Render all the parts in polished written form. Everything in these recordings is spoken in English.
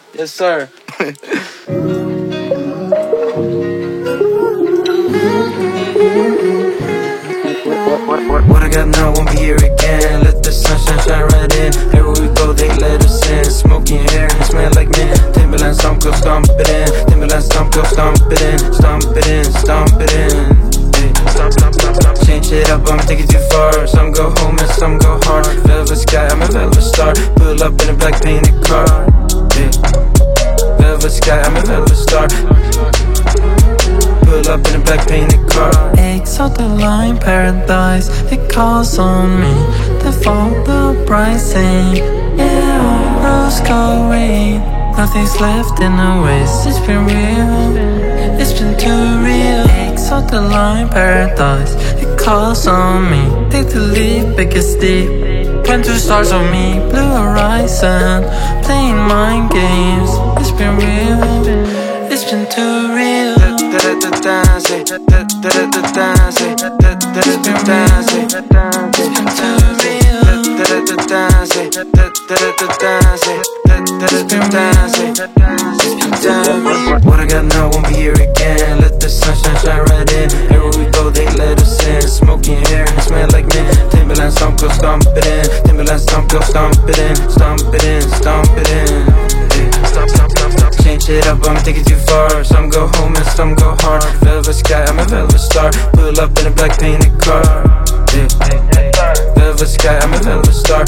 Yes, sir. What I got now won't be here again. Let the sunshine shine right in. Everywhere we go, they let us in. Smoke in your hair and smell like mint. Timberland stomp, go stomp it in. Timberland stomp, go stomp it in. Stomp it in, stomp it in. Hey, stomp, stomp, stomp, stomp. Change it up, I'ma take it too far. Some go home and some go hard. Velvet sky, I'm a velvet star. Pull up in a black painted car. Hey, velvet sky, I'm a velvet star. Pull up in a black painted car. Exotic paradise, it calls on me. The fall, the pricing, yeah, rose gold rain. Nothing's left in the waste. It's been real, it's been too real. Exotic paradise, it calls on me. Take the leap, biggest deep. 22 stars on me, blue horizon, playing mind games. It's been real, it's been too real. It's been too real. What I got now won't be here again. Let the sunshine shine right in. Everywhere we go, they let us in. Smoke in your hair and smell like mint. Timberland stomp, go stomp it in. Timberland stomp, go stomp it in. Stomp it in, stomp it in. Stop, stop, stop, stop. Change it up, I'ma take it too far. Some go home and some go hard. Velvet sky, I'm a velvet star. Pull up in a black painted car. Yeah. Velvet sky, I'm a velvet star.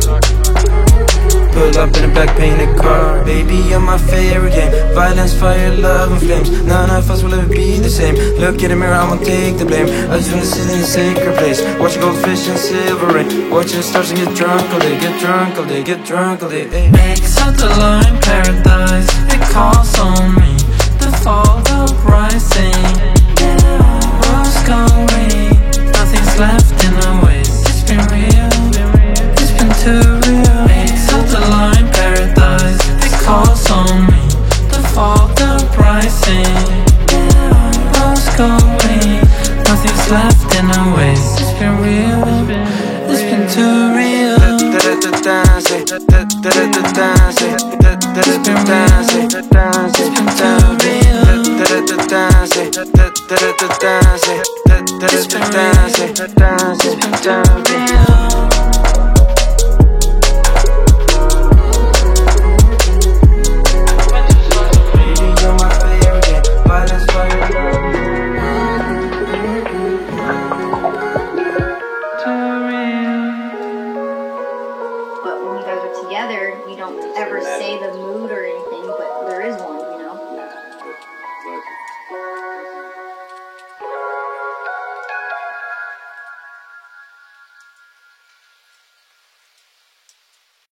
Pull up in a black painted car. Baby, you're my favorite game. Violence, fire, love and flames. None of us will ever be the same. Look in the mirror, I won't take the blame. I just wanna sit in a sacred place. Watch goldfish and silver rain. Watch the stars and get drunk all day. Get drunk all day, get drunk all day. Exotic paradise.